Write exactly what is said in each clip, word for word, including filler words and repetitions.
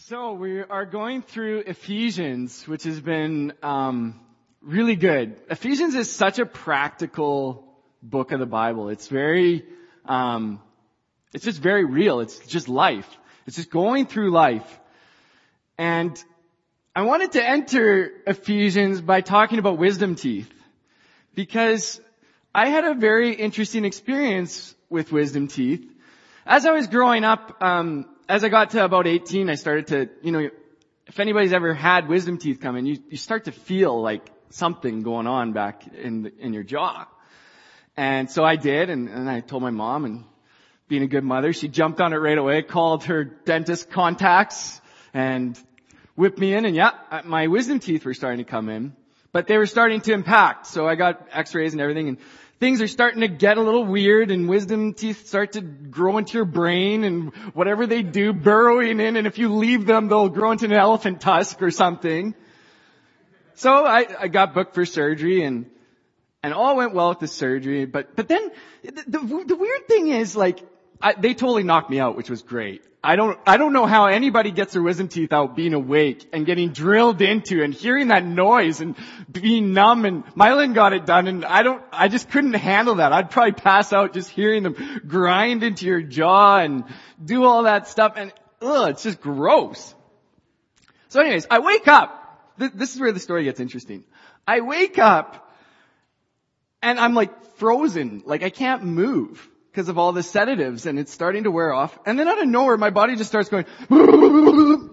So we are going through Ephesians, which has been um, really good. Ephesians is such a practical book of the Bible. It's very, um, it's just very real. It's just life. It's just going through life. And I wanted to enter Ephesians by talking about wisdom teeth, because I had a very interesting experience with wisdom teeth. As I was growing up, um, as I got to about eighteen, I started to, you know, if anybody's ever had wisdom teeth come in, you, you start to feel like something going on back in the, in your jaw. And so I did, and, and I told my mom, and being a good mother, she jumped on it right away, called her dentist contacts, and whipped me in, and yeah, my wisdom teeth were starting to come in. But they were starting to impact, so I got x-rays and everything, and things are starting to get a little weird, and wisdom teeth start to grow into your brain, and whatever they do, burrowing in, and if you leave them, they'll grow into an elephant tusk or something. So I, I got booked for surgery, and and all went well with the surgery, but but then the, the, the weird thing is, like, I, they totally knocked me out, which was great. I don't, I don't know how anybody gets their wisdom teeth out being awake and getting drilled into and hearing that noise and being numb, and Mylan got it done, and I don't, I just couldn't handle that. I'd probably pass out just hearing them grind into your jaw and do all that stuff, and ugh, it's just gross. So anyways, I wake up. This is where the story gets interesting. I wake up and I'm like frozen, like I can't move because of all the sedatives, and it's starting to wear off. And then out of nowhere, my body just starts going, I'm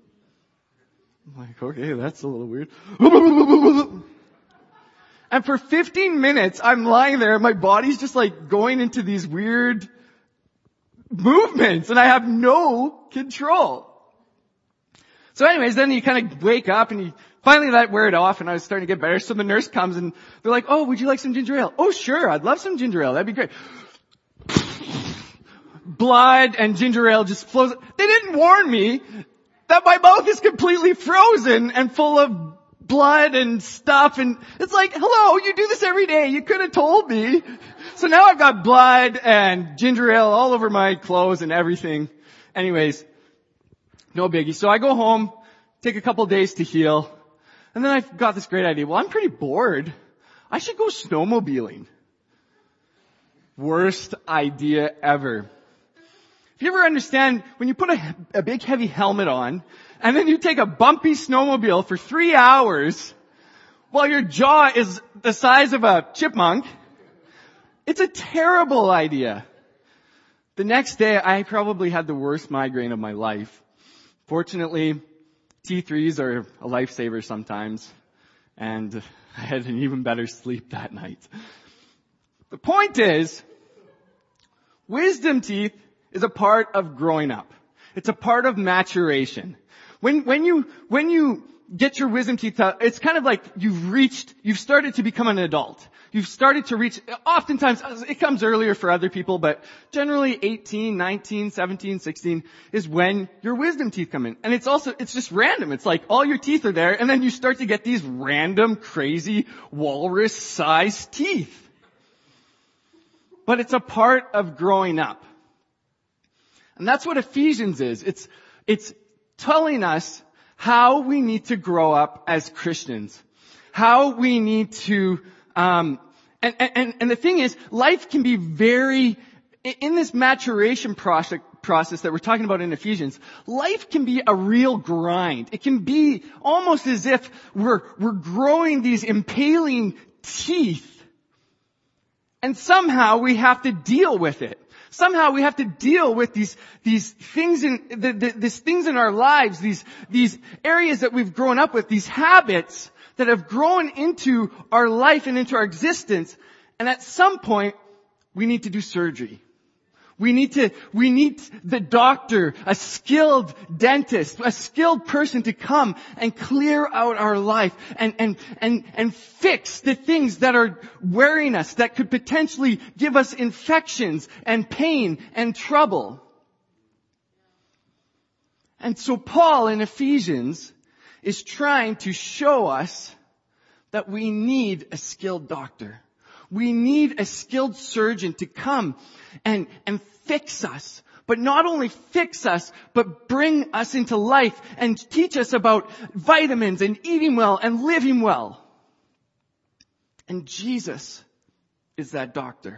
like, okay, that's a little weird. And for fifteen minutes, I'm lying there, and my body's just like going into these weird movements, and I have no control. So anyways, then you kind of wake up, and you finally let wear it off, and I was starting to get better. So the nurse comes, and they're like, oh, would you like some ginger ale? Oh, sure, I'd love some ginger ale. That'd be great. Blood and ginger ale just flows. They didn't warn me that my mouth is completely frozen and full of blood and stuff. And it's like, hello, you do this every day. You could have told me. So now I've got blood and ginger ale all over my clothes and everything. Anyways, no biggie. So I go home, take a couple days to heal. And then I've got this great idea. Well, I'm pretty bored. I should go snowmobiling. Worst idea ever. If you ever understand, when you put a, a big heavy helmet on, and then you take a bumpy snowmobile for three hours, while your jaw is the size of a chipmunk, it's a terrible idea. The next day, I probably had the worst migraine of my life. Fortunately, T threes are a lifesaver sometimes, and I had an even better sleep that night. The point is, wisdom teeth is a part of growing up. It's a part of maturation. When, when you, when you get your wisdom teeth out, it's kind of like you've reached, you've started to become an adult. You've started to reach, oftentimes, it comes earlier for other people, but generally eighteen, nineteen, seventeen, sixteen is when your wisdom teeth come in. And it's also, it's just random. It's like all your teeth are there, and then you start to get these random, crazy, walrus-sized teeth. But it's a part of growing up. And that's what Ephesians is. It's, it's telling us how we need to grow up as Christians. How we need to, um, and, and, and the thing is, life can be very, in this maturation process, process that we're talking about in Ephesians, life can be a real grind. It can be almost as if we're, we're growing these impaling teeth. And somehow we have to deal with it. Somehow we have to deal with these, these things in, the, the, these things in our lives, these, these areas that we've grown up with, these habits that have grown into our life and into our existence. And at some point, we need to do surgery. We need to, we need the doctor, a skilled dentist, a skilled person to come and clear out our life and, and, and, and fix the things that are wearing us, that could potentially give us infections and pain and trouble. And so Paul in Ephesians is trying to show us that we need a skilled doctor. We need a skilled surgeon to come and, and fix us but not only fix us, but bring us into life and teach us about vitamins and eating well and living well. And Jesus is that doctor.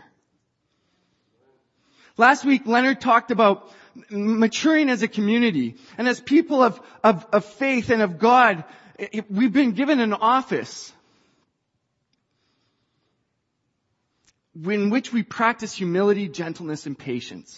Last week, Leonard talked about maturing as a community. And as people of, of, of faith and of God, it, we've been given an office in which we practice humility, gentleness, and patience.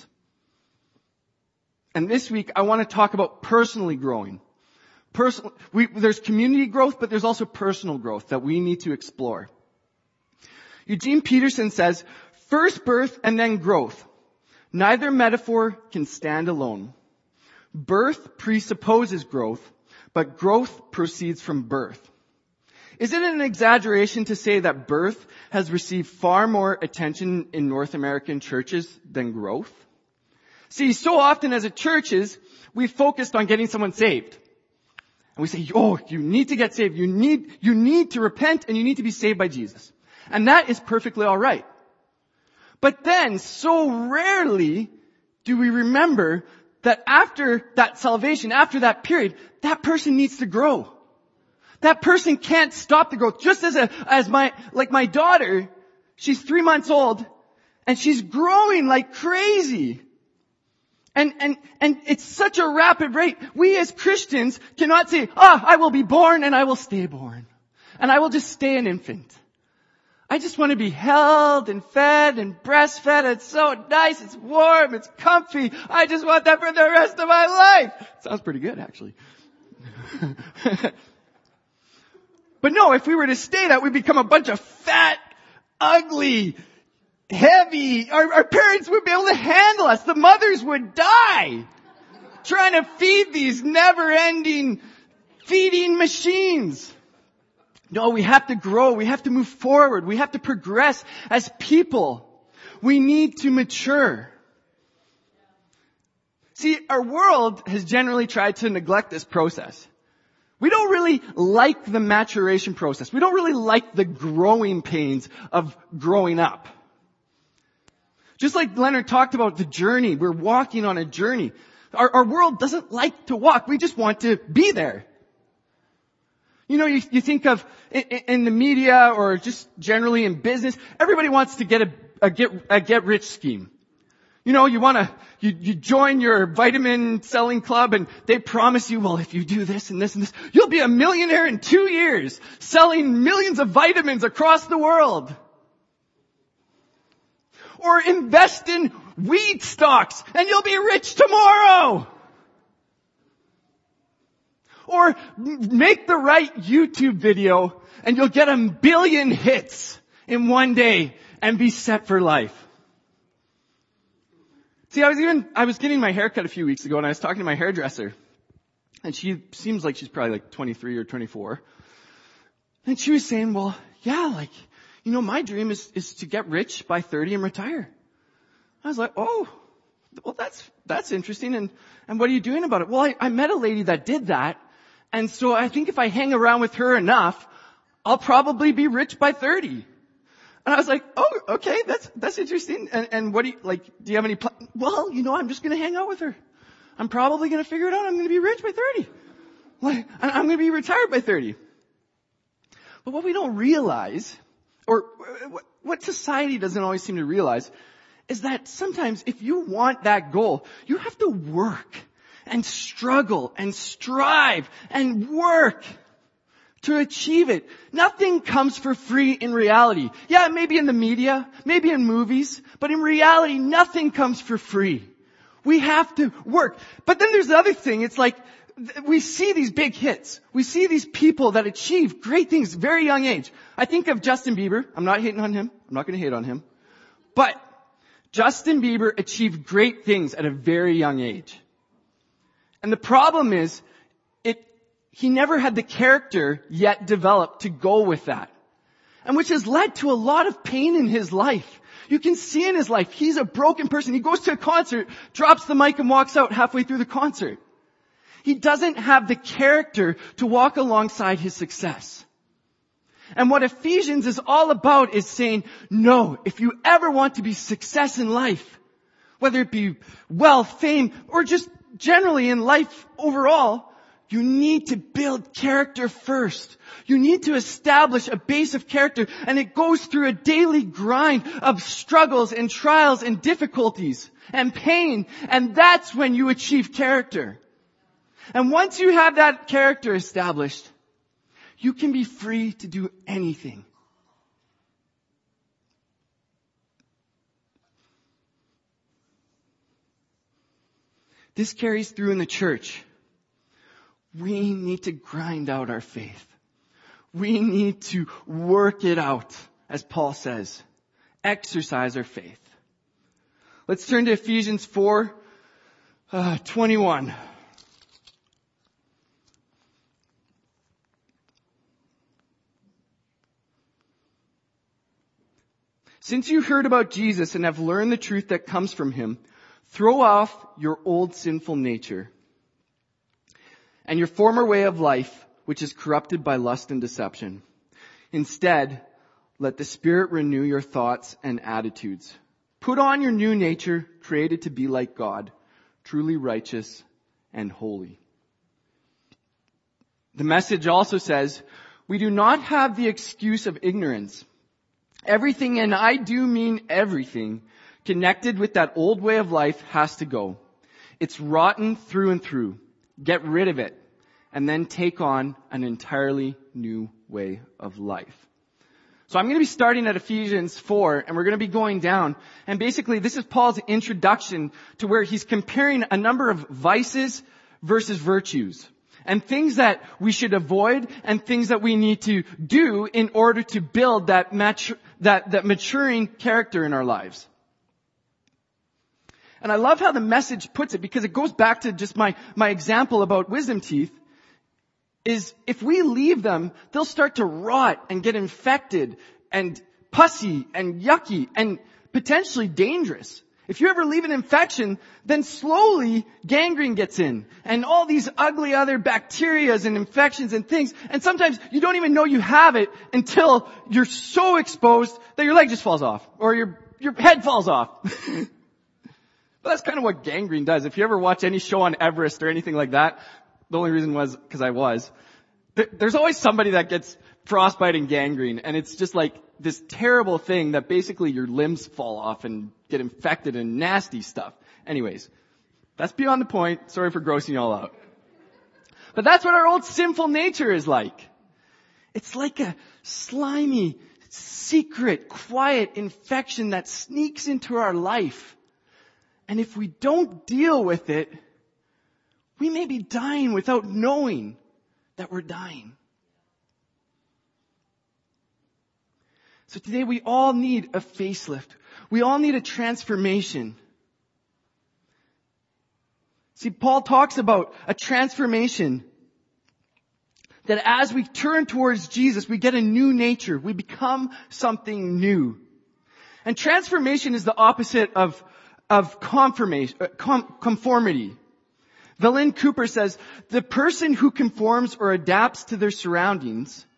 And this week, I want to talk about personally growing. Personal, we, there's community growth, but there's also personal growth that we need to explore. Eugene Peterson says, first birth and then growth. Neither metaphor can stand alone. Birth presupposes growth, but growth proceeds from birth. Is it an exaggeration to say that birth has received far more attention in North American churches than growth? See, so often as a churches, we focused on getting someone saved. And we say, oh, you need to get saved. You need, you need to repent and you need to be saved by Jesus. And that is perfectly all right. But then, so rarely do we remember that after that salvation, after that period, that person needs to grow. That person can't stop the growth. Just as a, as my, like my daughter, she's three months old, and she's growing like crazy. And, and, and it's such a rapid rate. We as Christians cannot say, ah, I will be born and I will stay born. And I will just stay an infant. I just want to be held and fed and breastfed. It's so nice. It's warm. It's comfy. I just want that for the rest of my life. Sounds pretty good, actually. But no, if we were to stay that, we'd become a bunch of fat, ugly, heavy. Our, our parents would be able to handle us. The mothers would die trying to feed these never-ending feeding machines. No, we have to grow. We have to move forward. We have to progress as people. We need to mature. See, our world has generally tried to neglect this process. We don't really like the maturation process. We don't really like the growing pains of growing up. Just like Leonard talked about the journey, we're walking on a journey. Our, our world doesn't like to walk. We just want to be there. You know, you, you think of in, in the media or just generally in business, everybody wants to get a, a get a get rich scheme. You know, you want to you, you join your vitamin selling club, and they promise you, well, if you do this and this and this, you'll be a millionaire in two years, selling millions of vitamins across the world. Or invest in weed stocks, and you'll be rich tomorrow. Or make the right YouTube video and you'll get a billion hits in one day and be set for life. See, I was even, I was getting my hair cut a few weeks ago and I was talking to my hairdresser. And she seems like she's probably like twenty-three or twenty-four. And she was saying, well, yeah, like, you know, my dream is, is to get rich by thirty and retire. I was like, oh, well, that's, that's interesting. And, and what are you doing about it? Well, I, I met a lady that did that. And so I think if I hang around with her enough, I'll probably be rich by thirty. And I was like, oh, okay, that's, that's interesting. And, and what do you, like, do you have any pl- Well, you know, I'm just going to hang out with her. I'm probably going to figure it out. I'm going to be rich by thirty. Like, I'm going to be retired by thirty. But what we don't realize, or what society doesn't always seem to realize, is that sometimes if you want that goal, you have to work and struggle and strive and work to achieve it. Nothing comes for free in reality. Yeah, maybe in the media, maybe in movies, but in reality, nothing comes for free. We have to work. But then there's the other thing. It's like we see these big hits. We see these people that achieve great things at a very young age. I think of Justin Bieber. I'm not hating on him. I'm not going to hate on him. But Justin Bieber achieved great things at a very young age. And the problem is, it, he never had the character yet developed to go with that. And which has led to a lot of pain in his life. You can see in his life, he's a broken person. He goes to a concert, drops the mic and walks out halfway through the concert. He doesn't have the character to walk alongside his success. And what Ephesians is all about is saying, no, if you ever want to be success in life, whether it be wealth, fame, or just generally in life overall, you need to build character first. You need to establish a base of character, and it goes through a daily grind of struggles and trials and difficulties and pain, and that's when you achieve character. And once you have that character established, you can be free to do anything. This carries through in the church. We need to grind out our faith. We need to work it out, as Paul says. Exercise our faith. Let's turn to Ephesians four, uh, twenty-one. Since you heard about Jesus and have learned the truth that comes from him, throw off your old sinful nature and your former way of life, which is corrupted by lust and deception. Instead, let the Spirit renew your thoughts and attitudes. Put on your new nature, created to be like God, truly righteous and holy. The Message also says, we do not have the excuse of ignorance. Everything, and I do mean everything, connected with that old way of life has to go. It's rotten through and through. Get rid of it, and then take on an entirely new way of life. So I'm going to be starting at Ephesians four, and we're going to be going down. And basically, this is Paul's introduction to where he's comparing a number of vices versus virtues, and things that we should avoid, and things that we need to do in order to build that mature, that, that maturing character in our lives. And I love how the Message puts it, because it goes back to just my, my example about wisdom teeth, is if we leave them, they'll start to rot and get infected and pussy and yucky and potentially dangerous. If you ever leave an infection, then slowly gangrene gets in and all these ugly other bacterias and infections and things. And sometimes you don't even know you have it until you're so exposed that your leg just falls off or your, your head falls off. But that's kind of what gangrene does. If you ever watch any show on Everest or anything like that, the only reason was because I was. There's always somebody that gets frostbite and gangrene, and it's just like this terrible thing that basically your limbs fall off and get infected and nasty stuff. Anyways, that's beyond the point. Sorry for grossing you all out. But that's what our old sinful nature is like. It's like a slimy, secret, quiet infection that sneaks into our life. And if we don't deal with it, we may be dying without knowing that we're dying. So today we all need a facelift. We all need a transformation. See, Paul talks about a transformation that as we turn towards Jesus, we get a new nature. We become something new. And transformation is the opposite of, of confirmation, uh, com- conformity. Valen Cooper says, the person who conforms or adapts to their surroundings,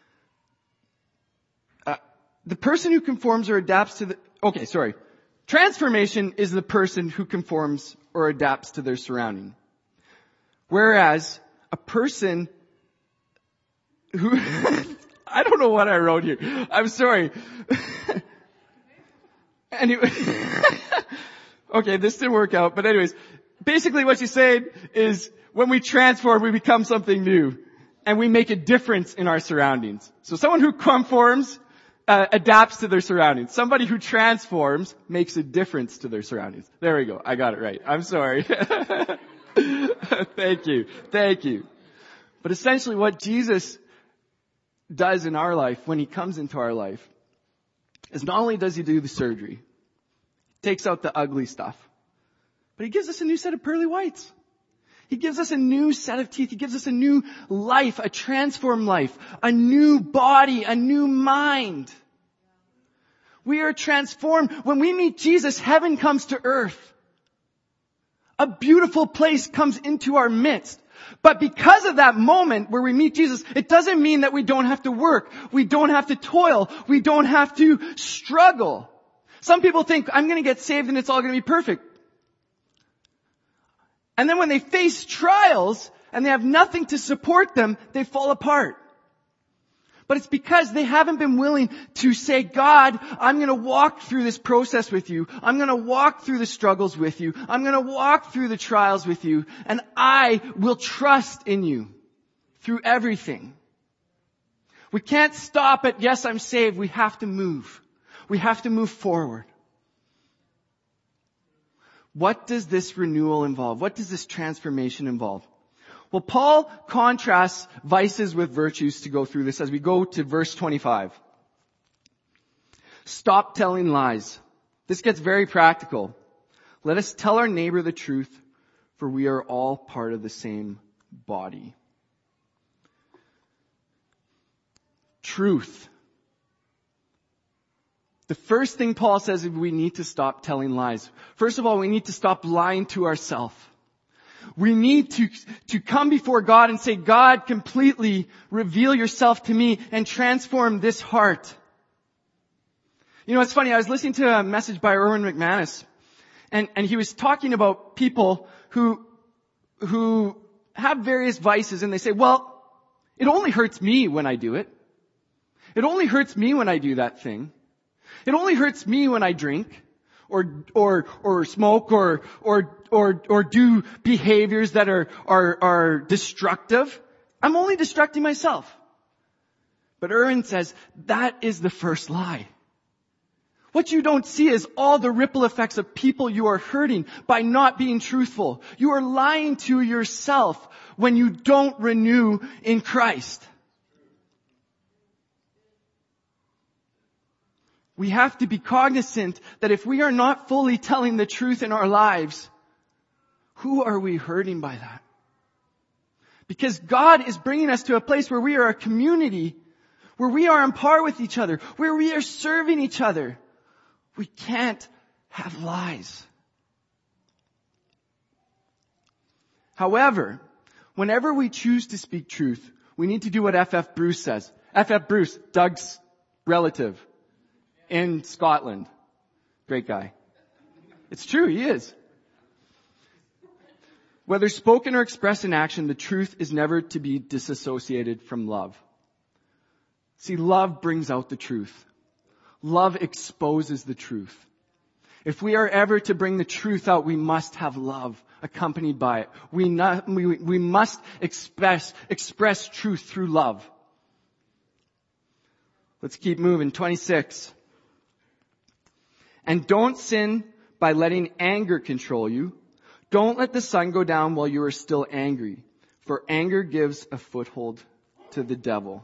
uh, the person who conforms or adapts to the, okay, sorry. Transformation is the person who conforms or adapts to their surrounding. Whereas a person who, I don't know what I wrote here. I'm sorry. Anyway, okay, this didn't work out, but anyways, basically what she's saying is when we transform, we become something new and we make a difference in our surroundings. So someone who conforms, uh, adapts to their surroundings. Somebody who transforms makes a difference to their surroundings. There we go. I got it right. I'm sorry. Thank you. Thank you. But essentially what Jesus does in our life when he comes into our life is not only does he do the surgery, takes out the ugly stuff, but he gives us a new set of pearly whites. He gives us a new set of teeth. He gives us a new life, a transformed life, a new body, a new mind. We are transformed. When we meet Jesus, heaven comes to earth. A beautiful place comes into our midst. But because of that moment where we meet Jesus, it doesn't mean that we don't have to work. We don't have to toil. We don't have to struggle. Some people think, I'm going to get saved and it's all going to be perfect. And then when they face trials and they have nothing to support them, they fall apart. But it's because they haven't been willing to say, God, I'm going to walk through this process with you. I'm going to walk through the struggles with you. I'm going to walk through the trials with you. And I will trust in you through everything. We can't stop at, yes, I'm saved. We have to move. We have to move forward. What does this renewal involve? What does this transformation involve? Well, Paul contrasts vices with virtues to go through this as we go to verse twenty-five. Stop telling lies. This gets very practical. Let us tell our neighbor the truth, for we are all part of the same body. Truth. The first thing Paul says is we need to stop telling lies. First of all, we need to stop lying to ourselves. We need to, to come before God and say, God, completely reveal yourself to me and transform this heart. You know, it's funny. I was listening to a message by Erwin McManus, and, and he was talking about people who, who have various vices, and they say, well, it only hurts me when I do it. It only hurts me when I do that thing. It only hurts me when I drink or or or smoke or or or or do behaviors that are are are destructive. I'm only destructing myself. But Erwin says that is the first lie. What you don't see is all the ripple effects of people you are hurting by not being truthful. You are lying to yourself when you don't renew in Christ. We have to be cognizant that if we are not fully telling the truth in our lives, who are we hurting by that? Because God is bringing us to a place where we are a community, where we are on par with each other, where we are serving each other. We can't have lies. However, whenever we choose to speak truth, we need to do what F F Bruce says. F F Bruce, Doug's relative in Scotland. Great guy. It's true, he is. Whether spoken or expressed in action, the truth is never to be disassociated from love. See, love brings out the truth. Love exposes the truth. If we are ever to bring the truth out, we must have love accompanied by it. We, not, we, we must express, express truth through love. Let's keep moving. twenty-six. And don't sin by letting anger control you. Don't let the sun go down while you are still angry, for anger gives a foothold to the devil.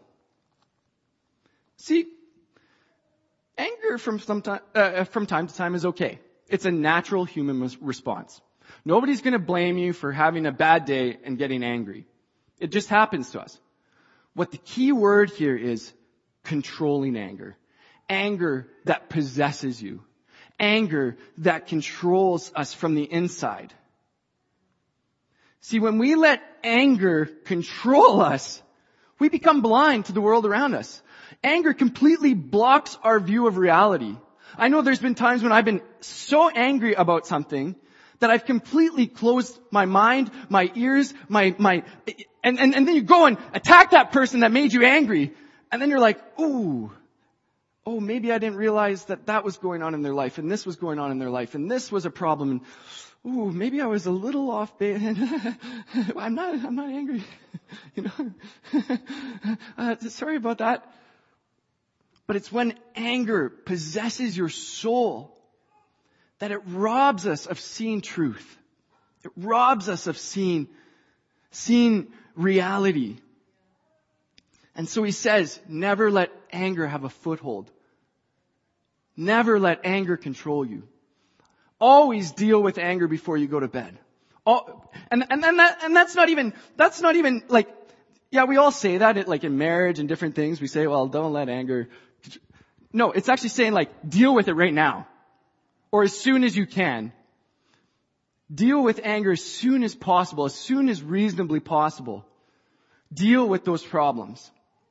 See, anger from some time, uh, from time to time is okay. It's a natural human response. Nobody's going to blame you for having a bad day and getting angry. It just happens to us. What the key word here is controlling anger. Anger that possesses you. Anger that controls us from the inside. See, when we let anger control us, we become blind to the world around us. Anger completely blocks our view of reality. I know there's been times when I've been so angry about something that I've completely closed my mind, my ears, my, my, and, and, and then you go and attack that person that made you angry. And then you're like, ooh, oh, maybe I didn't realize that that was going on in their life and this was going on in their life and this was a problem. And ooh, maybe I was a little off base. I'm not, I'm not angry. You know, uh, sorry about that. But it's when anger possesses your soul that it robs us of seeing truth. It robs us of seeing, seeing reality. And so he says, never let anger have a foothold. Never let anger control you. Always deal with anger before you go to bed. Oh, and, and, and, that, and that's not even, that's not even like, yeah, we all say that it, like in marriage and different things. We say, well, don't let anger. No, it's actually saying like, deal with it right now. Or as soon as you can. Deal with anger as soon as possible, as soon as reasonably possible. Deal with those problems.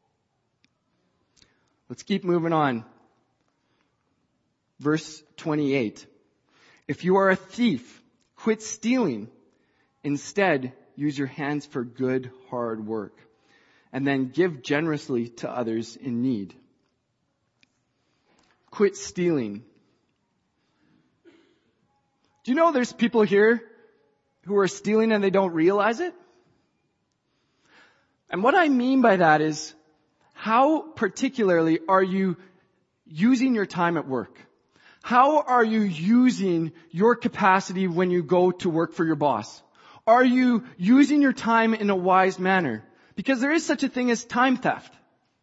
Let's keep moving on. Verse twenty-eight. If you are a thief, quit stealing Instead, use your hands for good, hard work. And then give generously to others in need. Quit stealing. Do you know there's people here who are stealing and they don't realize it? And what I mean by that is, how particularly are you using your time at work? How are you using your capacity when you go to work for your boss? Are you using your time in a wise manner? Because there is such a thing as time theft.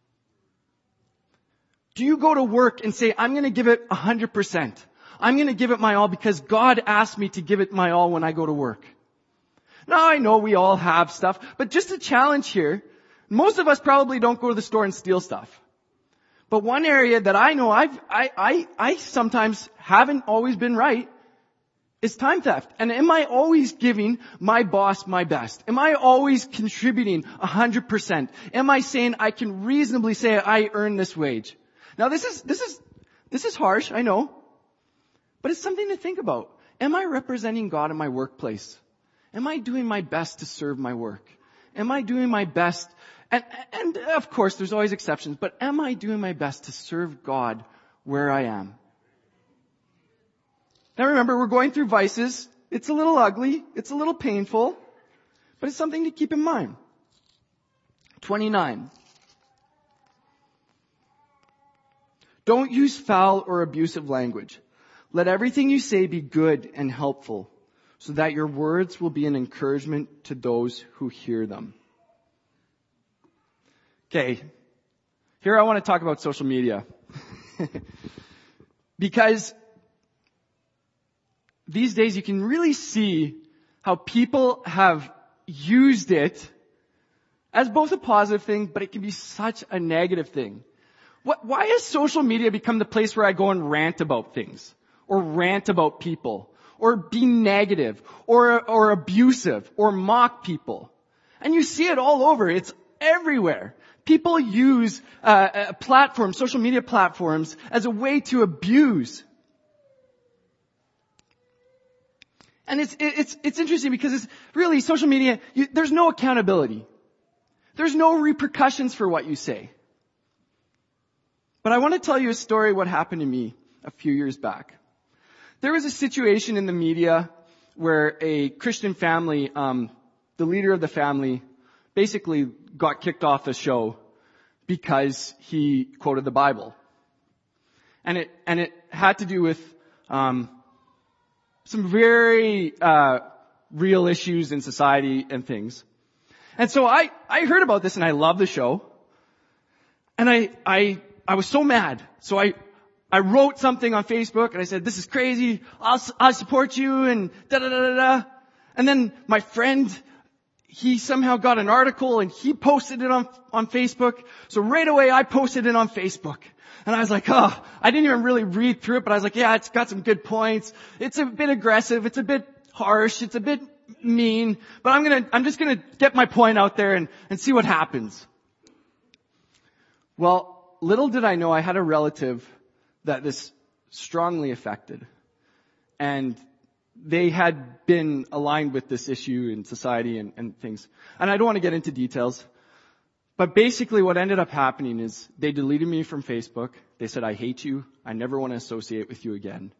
Do you go to work and say, I'm going to give it one hundred percent. I'm going to give it my all because God asked me to give it my all when I go to work? Now, I know we all have stuff, but just a challenge here. Most of us probably don't go to the store and steal stuff. But one area that I know I've, I, I, I sometimes haven't always been right is time theft. And am I always giving my boss my best? Am I always contributing one hundred percent? Am I saying I can reasonably say I earn this wage? Now this is, this is, this is harsh, I know. But it's something to think about. Am I representing God in my workplace? Am I doing my best to serve my work? Am I doing my best? And, and of course, there's always exceptions, but am I doing my best to serve God where I am? Now remember, we're going through vices. It's a little ugly. It's a little painful, but it's something to keep in mind. twenty-nine. Don't use foul or abusive language. Let everything you say be good and helpful, so that your words will be an encouragement to those who hear them. Okay, here I want to talk about social media. Because these days you can really see how people have used it as both a positive thing, but it can be such a negative thing. What, why has social media become the place where I go and rant about things? Or rant about people? Or be negative? Or, or abusive? Or mock people? And you see it all over. It's everywhere. People use uh, platforms, social media platforms, as a way to abuse. And it's it's it's interesting because it's really social media. You, there's no accountability. There's no repercussions for what you say. But I want to tell you a story. What happened to me a few years back? There was a situation in the media where a Christian family, um, the leader of the family, basically got kicked off the show because he quoted the Bible. And it, and it had to do with, um, some very, uh, real issues in society and things. And so I, I heard about this and I love the show. And I, I, I was so mad. So I, I wrote something on Facebook and I said, this is crazy. I'll, I'll support you and da da da da da. And then my friend, he somehow got an article and he posted it on, on Facebook. So right away I posted it on Facebook. And I was like, oh, I didn't even really read through it, but I was like, yeah, it's got some good points. It's a bit aggressive. It's a bit harsh. It's a bit mean, but I'm gonna, I'm just gonna get my point out there and, and see what happens. Well, little did I know I had a relative that this strongly affected. And they had been aligned with this issue in society and, and things. And I don't want to get into details. But basically what ended up happening is they deleted me from Facebook. They said, I hate you. I never want to associate with you again.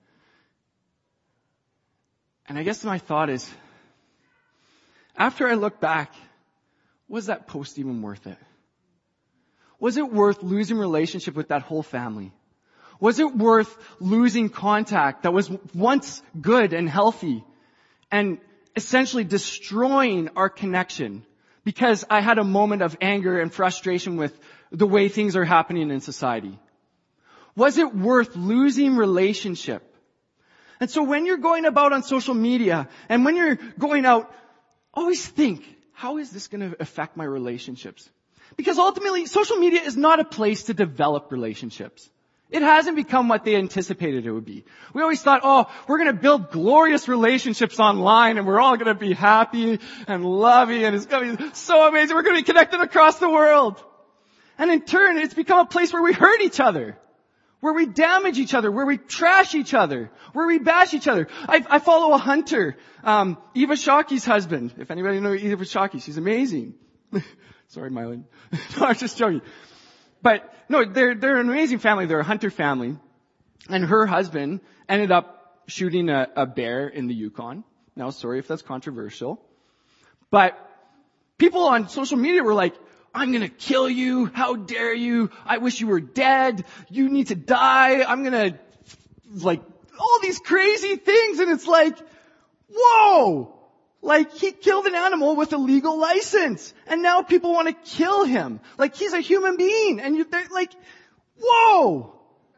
And I guess my thought is, after I look back, was that post even worth it? Was it worth losing relationship with that whole family? Was it worth losing contact that was once good and healthy and essentially destroying our connection because I had a moment of anger and frustration with the way things are happening in society? Was it worth losing relationship? And so when you're going about on social media and when you're going out, always think, how is this going to affect my relationships? Because ultimately, social media is not a place to develop relationships. It hasn't become what they anticipated it would be. We always thought, oh, we're going to build glorious relationships online and we're all going to be happy and lovey and it's going to be so amazing. We're going to be connected across the world. And in turn, it's become a place where we hurt each other. where we damage each other, where we trash each other, where we bash each other. I, I follow a hunter, um, Eva Shockey's husband. If anybody knows Eva Shockey, she's amazing. Sorry, Mylan. No, I'm just joking. But no, they're they're an amazing family. They're a hunter family, and her husband ended up shooting a, a bear in the Yukon. Now, sorry if that's controversial, but people on social media were like, I'm gonna kill you. How dare you? I wish you were dead. You need to die. I'm gonna, like, all these crazy things. And it's like, whoa! Like, he killed an animal with a legal license. And now people want to kill him. Like, he's a human being. And you're like, whoa!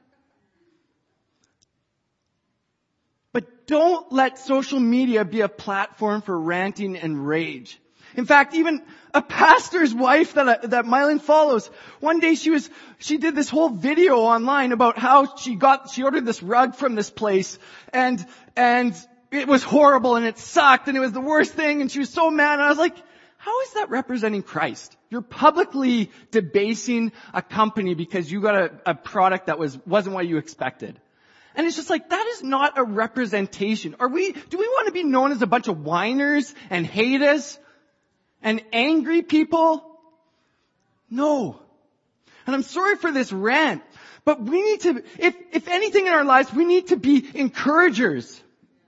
But don't let social media be a platform for ranting and rage. In fact, even a pastor's wife that, I, that Mylan follows, one day she was, she did this whole video online about how she got, she ordered this rug from this place and, and it was horrible and it sucked and it was the worst thing and she was so mad and I was like, how is that representing Christ? You're publicly debasing a company because you got a, a product that was, wasn't what you expected. And it's just like, that is not a representation. Are we, do we want to be known as a bunch of whiners and haters? And angry people? No. And I'm sorry for this rant, but we need to, if, if anything in our lives, we need to be encouragers.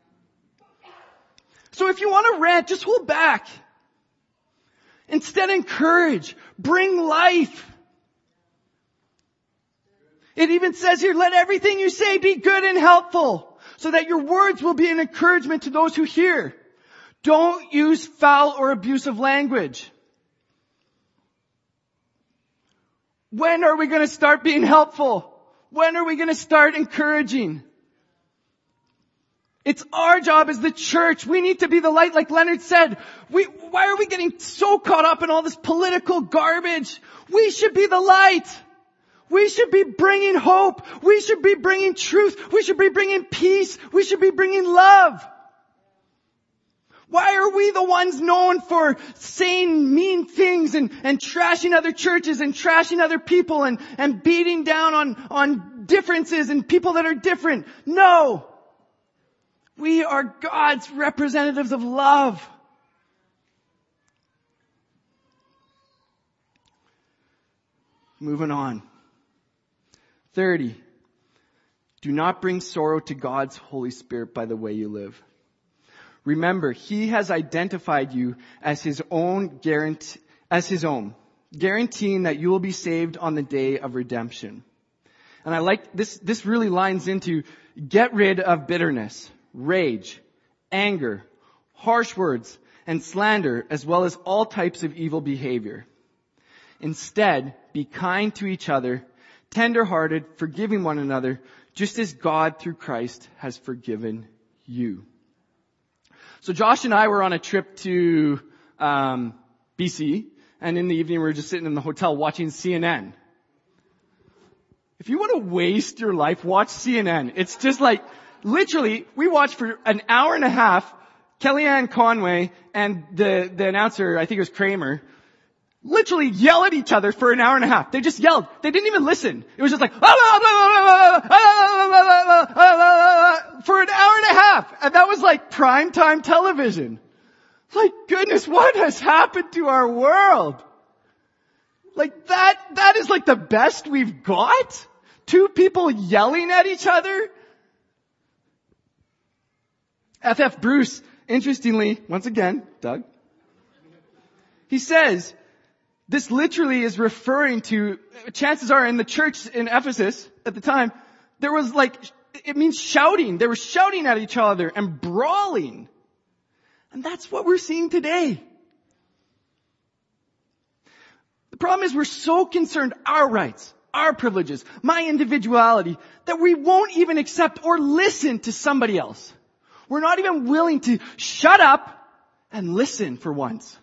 So if you want to rant, just hold back. Instead, encourage. Bring life. It even says here, let everything you say be good and helpful, so that your words will be an encouragement to those who hear. Don't use foul or abusive language. When are we going to start being helpful? When are we going to start encouraging? It's our job as the church. We need to be the light, like Leonard said. We, why are we getting so caught up in all this political garbage? We should be the light. We should be bringing hope. We should be bringing truth. We should be bringing peace. We should be bringing love. Why are we the ones known for saying mean things and, and trashing other churches and trashing other people and, and beating down on, on differences and people that are different? No. We are God's representatives of love. Moving on. thirty. Do not bring sorrow to God's Holy Spirit by the way you live. Remember, He has identified you as His own guarantee, as His own, guaranteeing that you will be saved on the day of redemption. And I like this, this really lines into get rid of bitterness, rage, anger, harsh words, and slander, as well as all types of evil behavior. Instead, be kind to each other, tender-hearted, forgiving one another, just as God through Christ has forgiven you. So Josh and I were on a trip to um, B C, and in the evening we were just sitting in the hotel watching C N N. If you want to waste your life, watch C N N. It's just like, literally, we watched for an hour and a half, Kellyanne Conway and the, the announcer, I think it was Kramer, literally yell at each other for an hour and a half. They just yelled. They didn't even listen. It was just like, for an hour and a half. And that was like primetime television. Like, goodness, what has happened to our world? Like that, that is like the best we've got? Two people yelling at each other? F F Bruce, interestingly, once again, Doug, he says, this literally is referring to, chances are in the church in Ephesus at the time, there was like, it means shouting. They were shouting at each other and brawling. And that's what we're seeing today. The problem is we're so concerned, our rights, our privileges, my individuality, that we won't even accept or listen to somebody else. We're not even willing to shut up and listen for once.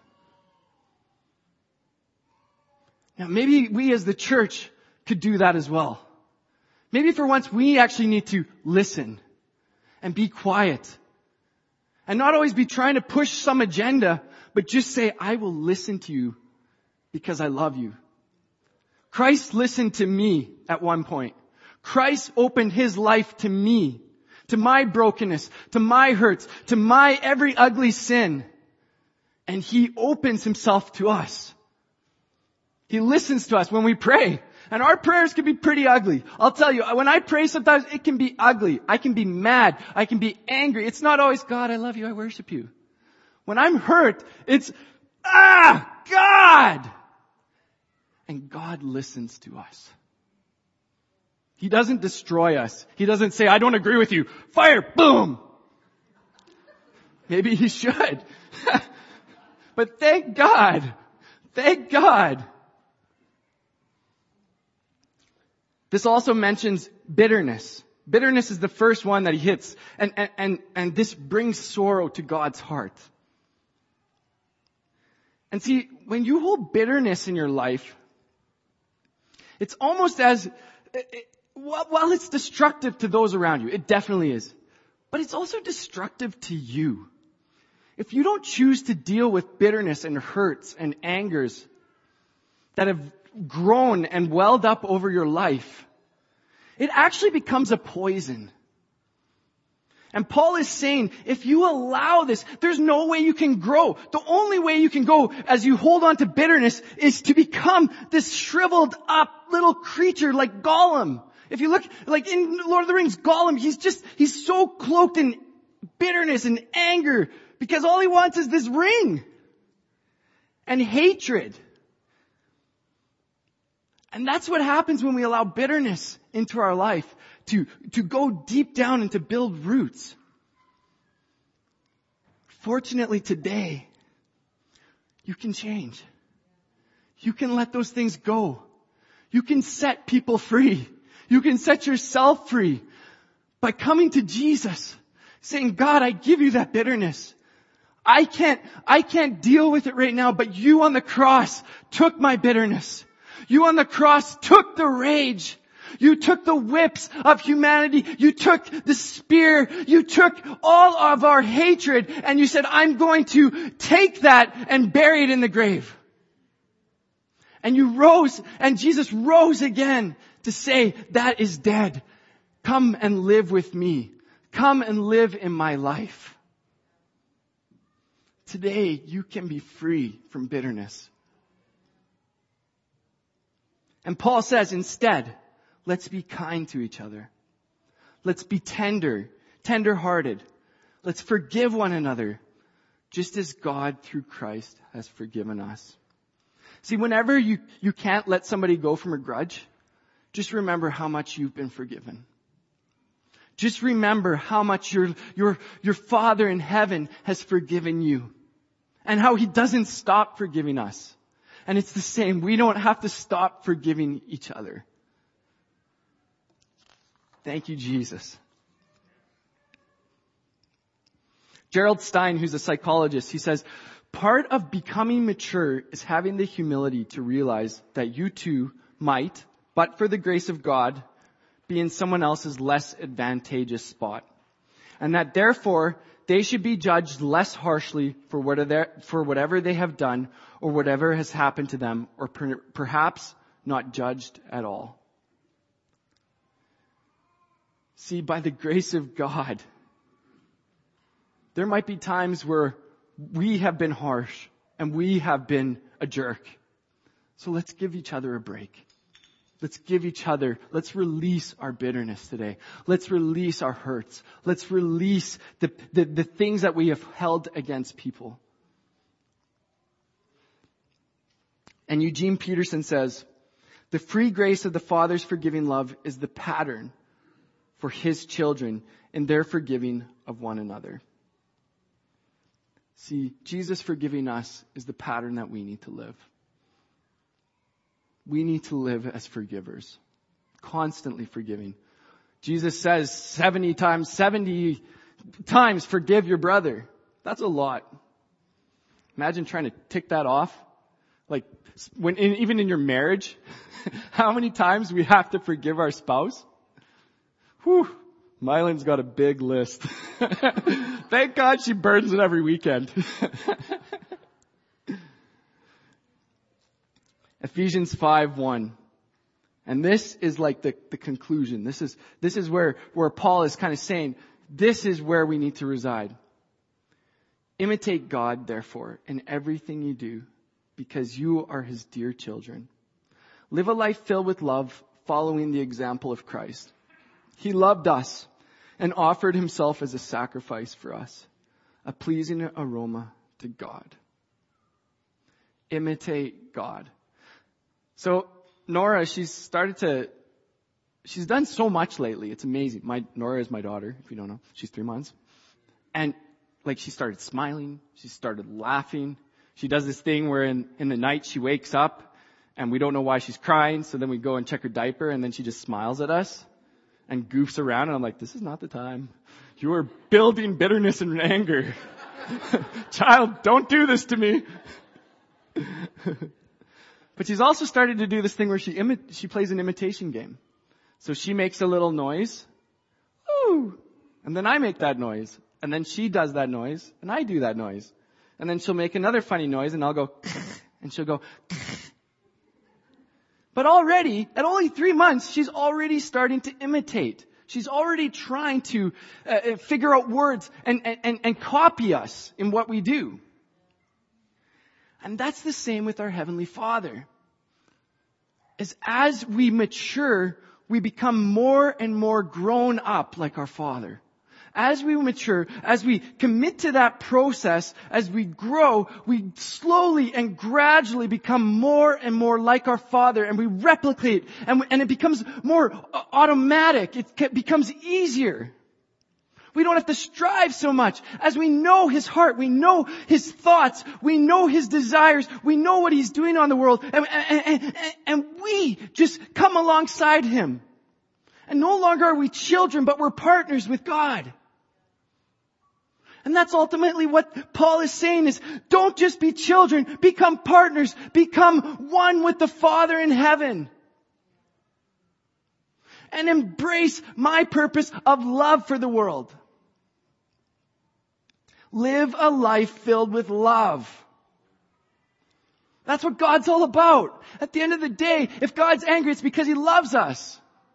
Now, maybe we as the church could do that as well. Maybe for once we actually need to listen and be quiet and not always be trying to push some agenda, but just say, I will listen to you because I love you. Christ listened to me at one point. Christ opened his life to me, to my brokenness, to my hurts, to my every ugly sin. And he opens himself to us. He listens to us when we pray. And our prayers can be pretty ugly. I'll tell you, when I pray sometimes it can be ugly. I can be mad. I can be angry. It's not always, God, I love you. I worship you. When I'm hurt, it's, ah, God! And God listens to us. He doesn't destroy us. He doesn't say, I don't agree with you. Fire! Boom! Maybe he should. But thank God. Thank God. This also mentions bitterness. Bitterness is the first one that he hits. And, and, and, and this brings sorrow to God's heart. And see, when you hold bitterness in your life, it's almost as, it, while it's destructive to those around you, it definitely is. But it's also destructive to you. If you don't choose to deal with bitterness and hurts and angers that have grown and welled up over your life, it actually becomes a poison. And Paul is saying, if you allow this, there's no way you can grow. The only way you can go as you hold on to bitterness is to become this shriveled up little creature like Gollum. If you look, like in Lord of the Rings, Gollum, he's just, he's so cloaked in bitterness and anger because all he wants is this ring and hatred. And that's what happens when we allow bitterness into our life to, to go deep down and to build roots. Fortunately today, you can change. You can let those things go. You can set people free. You can set yourself free by coming to Jesus, saying, God, I give you that bitterness. I can't, I can't deal with it right now, but you on the cross took my bitterness. You on the cross took the rage. You took the whips of humanity. You took the spear. You took all of our hatred and you said, I'm going to take that and bury it in the grave. And you rose, and Jesus rose again to say, that is dead. Come and live with me. Come and live in my life. Today, you can be free from bitterness. And Paul says, instead, let's be kind to each other. Let's be tender, tender-hearted. Let's forgive one another, just as God through Christ has forgiven us. See, whenever you, you can't let somebody go from a grudge, just remember how much you've been forgiven. Just remember how much your, your, your Father in heaven has forgiven you. And how He doesn't stop forgiving us. And it's the same. We don't have to stop forgiving each other. Thank you, Jesus. Gerald Stein, who's a psychologist, he says, part of becoming mature is having the humility to realize that you too might, but for the grace of God, be in someone else's less advantageous spot. And that therefore, they should be judged less harshly for whatever, for whatever they have done or whatever has happened to them, or per, perhaps not judged at all. See, by the grace of God, there might be times where we have been harsh and we have been a jerk. So let's give each other a break. Let's give each other, let's release our bitterness today. Let's release our hurts. Let's release the, the, the things that we have held against people. And Eugene Peterson says, the free grace of the Father's forgiving love is the pattern for His children in their forgiving of one another. See, Jesus forgiving us is the pattern that we need to live. We need to live as forgivers, constantly forgiving. Jesus says seventy times, seventy times forgive your brother. That's a lot. Imagine trying to tick that off. Like, when in, even in your marriage, how many times we have to forgive our spouse? Whew. Mylan's got a big list. Thank God she burns it every weekend. Ephesians five one. And this is like the, the conclusion. This is, this is where, where Paul is kind of saying, this is where we need to reside. Imitate God, therefore, in everything you do, because you are his dear children. Live a life filled with love, following the example of Christ. He loved us and offered himself as a sacrifice for us, a pleasing aroma to God. Imitate God. So Nora, she's started to, she's done so much lately. It's amazing. My, Nora is my daughter, if you don't know. She's three months. And like she started smiling. She started laughing. She does this thing where in, in the night she wakes up and we don't know why she's crying. So then we go and check her diaper and then she just smiles at us and goofs around. And I'm like, this is not the time. You are building bitterness and anger. Child, don't do this to me. But she's also started to do this thing where she imi- she plays an imitation game. So she makes a little noise. Ooh. And then I make that noise. And then she does that noise. And I do that noise. And then she'll make another funny noise and I'll go, and she'll go. But already, at only three months, she's already starting to imitate. She's already trying to uh, figure out words and, and, and copy us in what we do. And that's the same with our Heavenly Father. As, as we mature, we become more and more grown up like our Father. As we mature, as we commit to that process, as we grow, we slowly and gradually become more and more like our Father, and we replicate, and, and it becomes more automatic. It becomes easier. We don't have to strive so much. As we know His heart, we know His thoughts, we know His desires, we know what He's doing on the world, and, and, and, and we just come alongside Him. And no longer are we children, but we're partners with God. And that's ultimately what Paul is saying is, don't just be children, become partners, become one with the Father in heaven. And embrace my purpose of love for the world. Live a life filled with love. That's what God's all about. At the end of the day, if God's angry, it's because He loves us.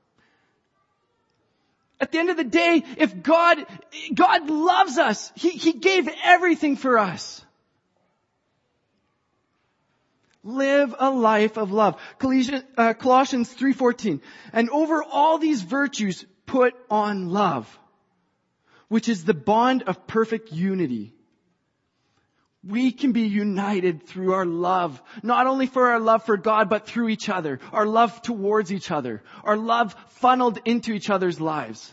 At the end of the day, if God, God loves us, He, He gave everything for us. Live a life of love. Colossians three fourteen. And over all these virtues, put on love, which is the bond of perfect unity. We can be united through our love, not only for our love for God, but through each other, our love towards each other, our love funneled into each other's lives.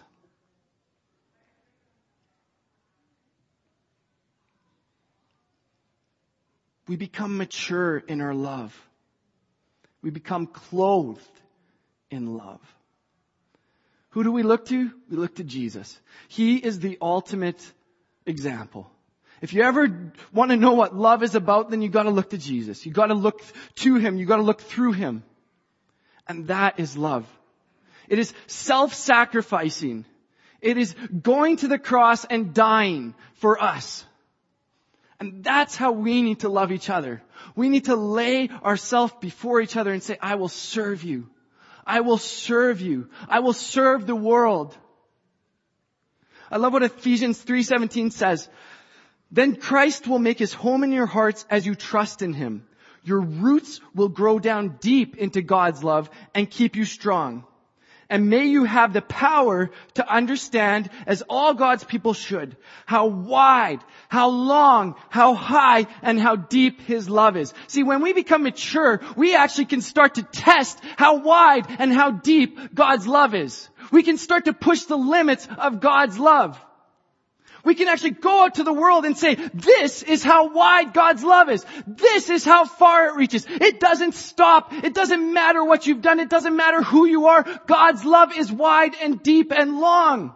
We become mature in our love. We become clothed in love. Who do we look to? We look to Jesus. He is the ultimate example. If you ever want to know what love is about, then you got to look to Jesus. You got to look to Him. You got to look through Him. And that is love. It is self-sacrificing. It is going to the cross and dying for us. And that's how we need to love each other. We need to lay ourselves before each other and say, I will serve you. I will serve you. I will serve the world. I love what Ephesians three seventeen says. Then Christ will make His home in your hearts as you trust in Him. Your roots will grow down deep into God's love and keep you strong. And may you have the power to understand, as all God's people should, how wide, how long, how high, and how deep His love is. See, when we become mature, we actually can start to test how wide and how deep God's love is. We can start to push the limits of God's love. We can actually go out to the world and say, this is how wide God's love is. This is how far it reaches. It doesn't stop. It doesn't matter what you've done. It doesn't matter who you are. God's love is wide and deep and long.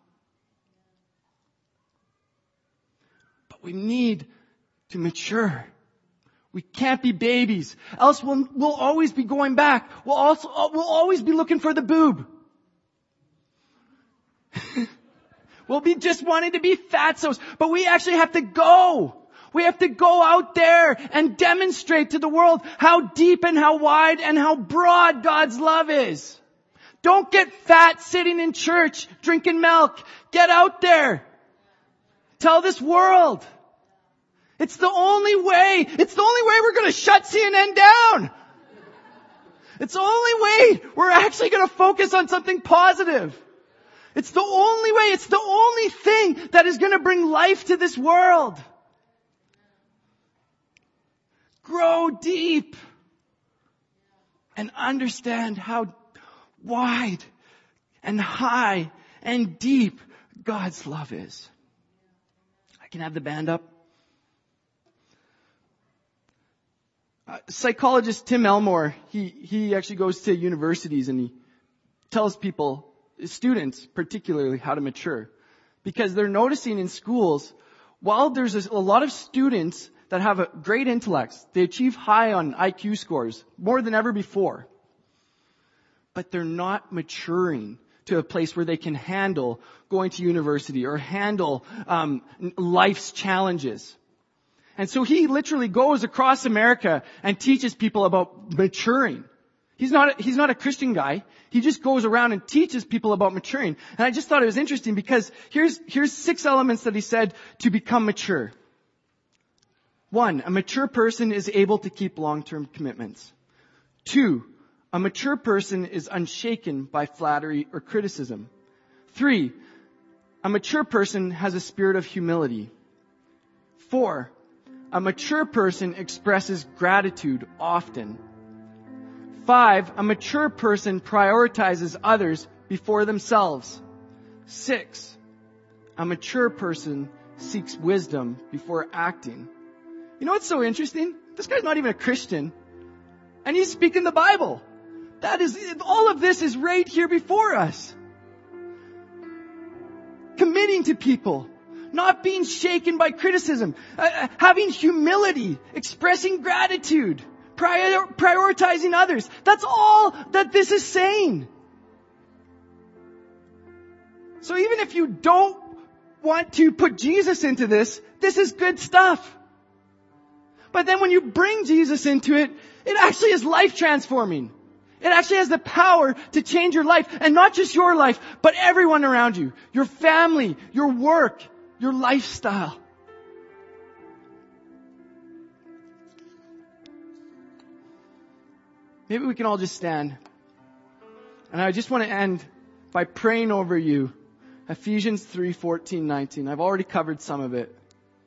But we need to mature. We can't be babies. Else we'll, we'll always be going back. We'll also, we'll always be looking for the boob. We'll be just wanting to be fatsos, but we actually have to go. We have to go out there and demonstrate to the world how deep and how wide and how broad God's love is. Don't get fat sitting in church drinking milk. Get out there. Tell this world. It's the only way, it's the only way we're going to shut C N N down. It's the only way we're actually going to focus on something positive. It's the only way, it's the only thing that is going to bring life to this world. Grow deep and understand how wide and high and deep God's love is. I can have the band up. Uh, psychologist Tim Elmore, he, he actually goes to universities and he tells people, students particularly, how to mature. Because they're noticing in schools, while there's a lot of students that have a great intellects, they achieve high on I Q scores, more than ever before. But they're not maturing to a place where they can handle going to university or handle um, life's challenges. And so he literally goes across America and teaches people about maturing. He's not, a, he's not a Christian guy. He just goes around and teaches people about maturing. And I just thought it was interesting because here's, here's six elements that he said to become mature. One, a mature person is able to keep long-term commitments. Two, a mature person is unshaken by flattery or criticism. Three, a mature person has a spirit of humility. Four, a mature person expresses gratitude often. Five, a mature person prioritizes others before themselves. Six, a mature person seeks wisdom before acting. You know what's so interesting? This guy's not even a Christian, and he's speaking the Bible. That is, all of this is right here before us. Committing to people. Not being shaken by criticism, uh, having humility, expressing gratitude, prior, prioritizing others. That's all that this is saying. So even if you don't want to put Jesus into this, this is good stuff. But then when you bring Jesus into it, it actually is life transforming. It actually has the power to change your life, and not just your life, but everyone around you, your family, your work, your lifestyle. Maybe we can all just stand. And I just want to end by praying over you. Ephesians three, fourteen, nineteen. I've already covered some of it.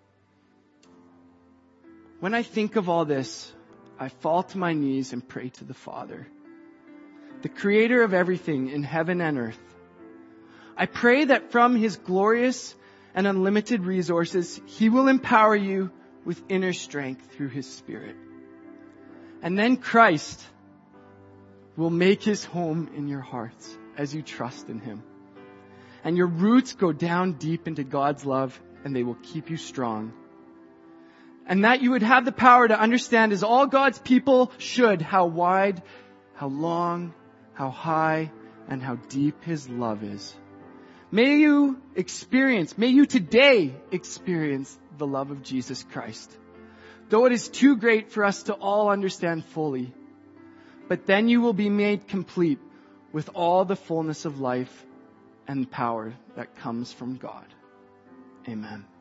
When I think of all this, I fall to my knees and pray to the Father, the creator of everything in heaven and earth. I pray that from His glorious and unlimited resources, He will empower you with inner strength through His Spirit. And then Christ will make His home in your hearts as you trust in Him. And your roots go down deep into God's love, and they will keep you strong. And that you would have the power to understand, as all God's people should, how wide, how long, how high, and how deep His love is. May you experience, may you today experience the love of Jesus Christ. Though it is too great for us to all understand fully. But then you will be made complete with all the fullness of life and power that comes from God. Amen.